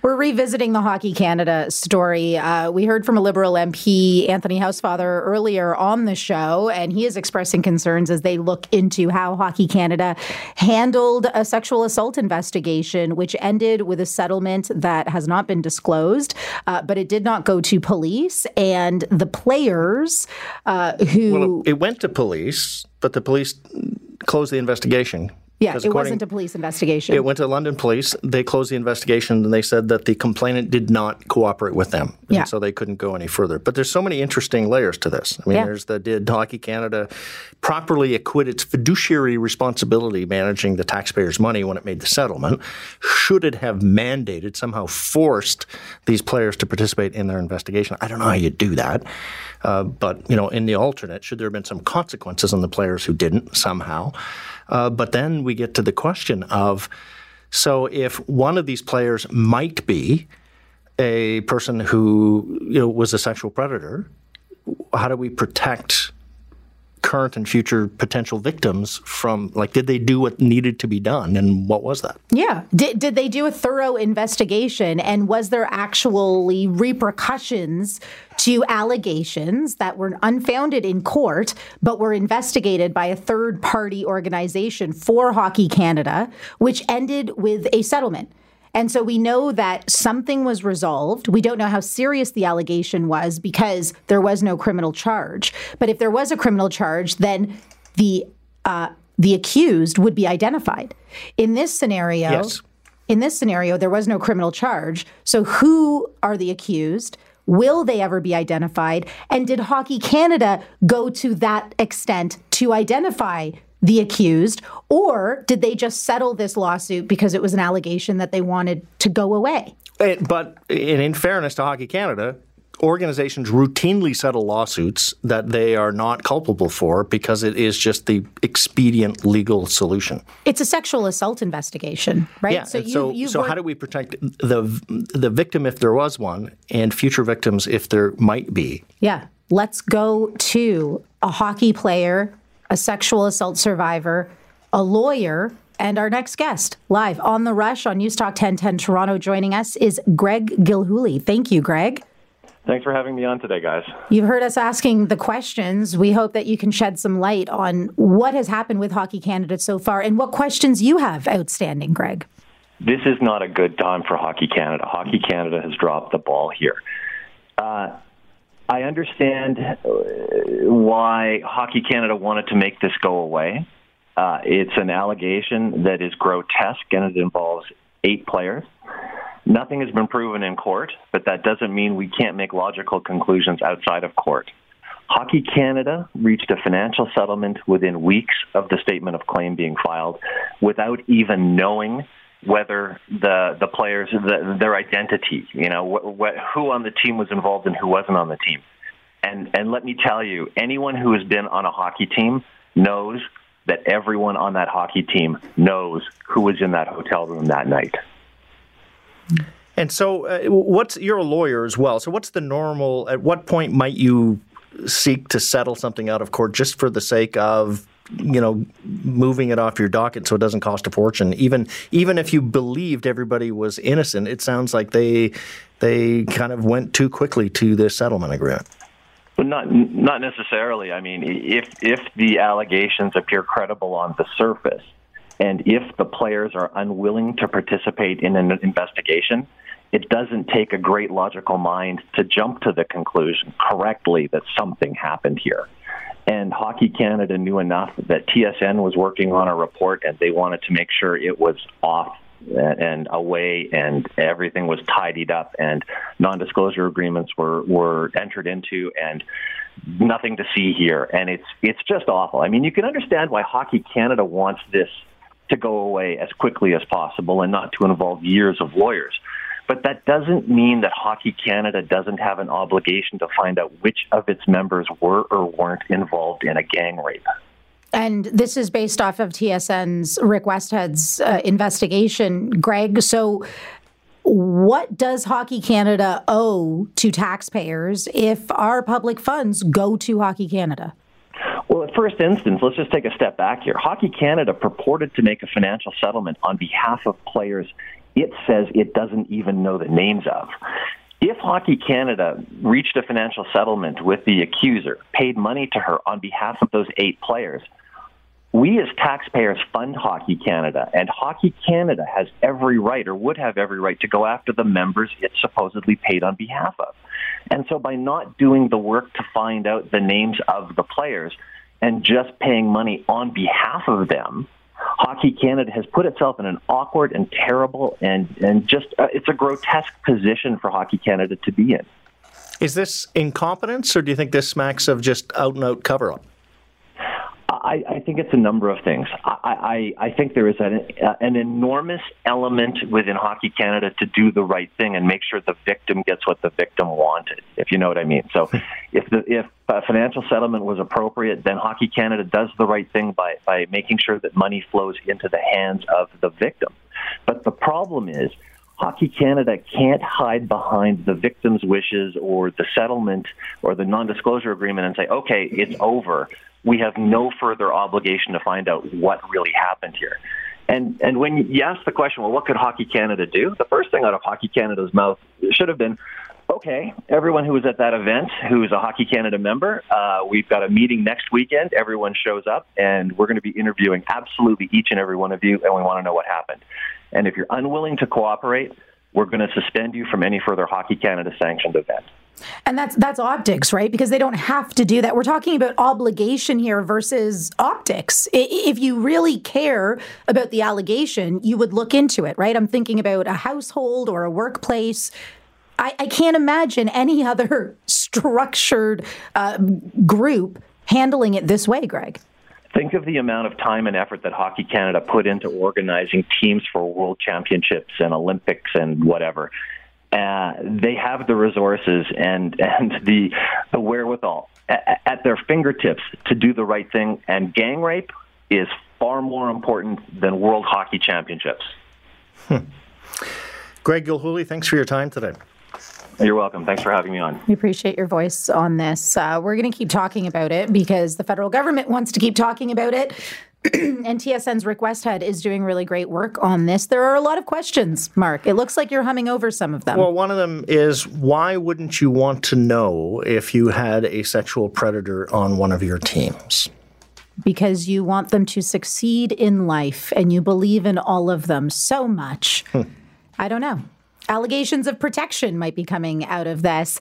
We're revisiting the Hockey Canada story. We heard from a Liberal MP, Anthony Housefather, earlier on the show, and he is expressing concerns as they look into how Hockey Canada handled a sexual assault investigation, which ended with a settlement that has not been disclosed, but it did not go to police. And the players Well, it went to police, but the police closed the investigation. Yeah, it wasn't a police investigation. It went to London police. They closed the investigation, and they said that the complainant did not cooperate with them. Yeah. And so they couldn't go any further. But there's so many interesting layers to this. I mean, did Hockey Canada properly acquit its fiduciary responsibility managing the taxpayers' money when it made the settlement? Should it have mandated, somehow forced these players to participate in their investigation? I don't know how you do that. But, in the alternate, should there have been some consequences on the players who didn't somehow? But then we get to the question of, so if one of these players might be a person who was a sexual predator, how do we protect current and future potential victims from, did they do what needed to be done, and what was that? Yeah. Did they do a thorough investigation, and was there actually repercussions to allegations that were unfounded in court but were investigated by a third-party organization for Hockey Canada, which ended with a settlement? And so we know that something was resolved. We don't know how serious the allegation was because there was no criminal charge. But if there was a criminal charge, then the accused would be identified. In this scenario, there was no criminal charge. So who are the accused? Will they ever be identified? And did Hockey Canada go to that extent to identify the accused, or did they just settle this lawsuit because it was an allegation that they wanted to go away? But in fairness to Hockey Canada, organizations routinely settle lawsuits that they are not culpable for because it is just the expedient legal solution. It's a sexual assault investigation, right? Yeah. So how do we protect the victim if there was one, and future victims if there might be? Yeah. Let's go to a hockey player, a sexual assault survivor, a lawyer, and our next guest. Live on The Rush on News Talk 1010 Toronto. Joining us is Greg Gilhooly. Thank you, Greg. Thanks for having me on today, guys. You've heard us asking the questions. We hope that you can shed some light on what has happened with Hockey Canada so far and what questions you have outstanding, Greg. This is not a good time for Hockey Canada. Hockey Canada has dropped the ball here. I understand why Hockey Canada wanted to make this go away. It's an allegation that is grotesque, and it involves 8 players. Nothing has been proven in court, but that doesn't mean we can't make logical conclusions outside of court. Hockey Canada reached a financial settlement within weeks of the statement of claim being filed without even knowing whether the players, their identity, who on the team was involved and who wasn't on the team. And let me tell you, anyone who has been on a hockey team knows that everyone on that hockey team knows who was in that hotel room that night. And so you're a lawyer as well. So what's the normal, at what point might you seek to settle something out of court just for the sake of, moving it off your docket so it doesn't cost a fortune? Even if you believed everybody was innocent, it sounds like they kind of went too quickly to this settlement agreement. But not necessarily. I mean, if the allegations appear credible on the surface, and if the players are unwilling to participate in an investigation, it doesn't take a great logical mind to jump to the conclusion correctly that something happened here. And Hockey Canada knew enough that TSN was working on a report, and they wanted to make sure it was off and away and everything was tidied up and non-disclosure agreements were entered into and nothing to see here. And it's just awful. I mean, you can understand why Hockey Canada wants this to go away as quickly as possible and not to involve years of lawyers. But that doesn't mean that Hockey Canada doesn't have an obligation to find out which of its members were or weren't involved in a gang rape. And this is based off of TSN's Rick Westhead's investigation, Greg. So what does Hockey Canada owe to taxpayers if our public funds go to Hockey Canada? Well, at first instance, let's just take a step back here. Hockey Canada purported to make a financial settlement on behalf of players it says it doesn't even know the names of. If Hockey Canada reached a financial settlement with the accuser, paid money to her on behalf of those 8 players, we as taxpayers fund Hockey Canada, and Hockey Canada has every right, or would have every right, to go after the members it supposedly paid on behalf of. And so by not doing the work to find out the names of the players and just paying money on behalf of them, Hockey Canada has put itself in an awkward and terrible and just it's a grotesque position for Hockey Canada to be in. Is this incompetence, or do you think this smacks of just out-and-out cover-up? I think it's a number of things. I think there is an enormous element within Hockey Canada to do the right thing and make sure the victim gets what the victim wanted, if you know what I mean. So if a financial settlement was appropriate, then Hockey Canada does the right thing by making sure that money flows into the hands of the victim. But the problem is, Hockey Canada can't hide behind the victim's wishes or the settlement or the non-disclosure agreement and say, okay, it's over. We have no further obligation to find out what really happened here. And when you ask the question, well, what could Hockey Canada do? The first thing out of Hockey Canada's mouth should have been, okay, everyone who was at that event who is a Hockey Canada member, we've got a meeting next weekend. Everyone shows up, and we're going to be interviewing absolutely each and every one of you, and we want to know what happened. And if you're unwilling to cooperate, we're going to suspend you from any further Hockey Canada sanctioned event. And that's optics, right? Because they don't have to do that. We're talking about obligation here versus optics. If you really care about the allegation, you would look into it, right? I'm thinking about a household or a workplace. I can't imagine any other structured group handling it this way, Greg. Think of the amount of time and effort that Hockey Canada put into organizing teams for World Championships and Olympics and whatever. They have the resources and the wherewithal at their fingertips to do the right thing, and gang rape is far more important than World Hockey Championships. Greg Gilhooly, thanks for your time today. You're welcome. Thanks for having me on. We appreciate your voice on this. We're going to keep talking about it because the federal government wants to keep talking about it. And TSN's Rick Westhead is doing really great work on this. There are a lot of questions, Mark. It looks like you're humming over some of them. Well, one of them is, why wouldn't you want to know if you had a sexual predator on one of your teams? Because you want them to succeed in life and you believe in all of them so much. I don't know. Allegations of protection might be coming out of this.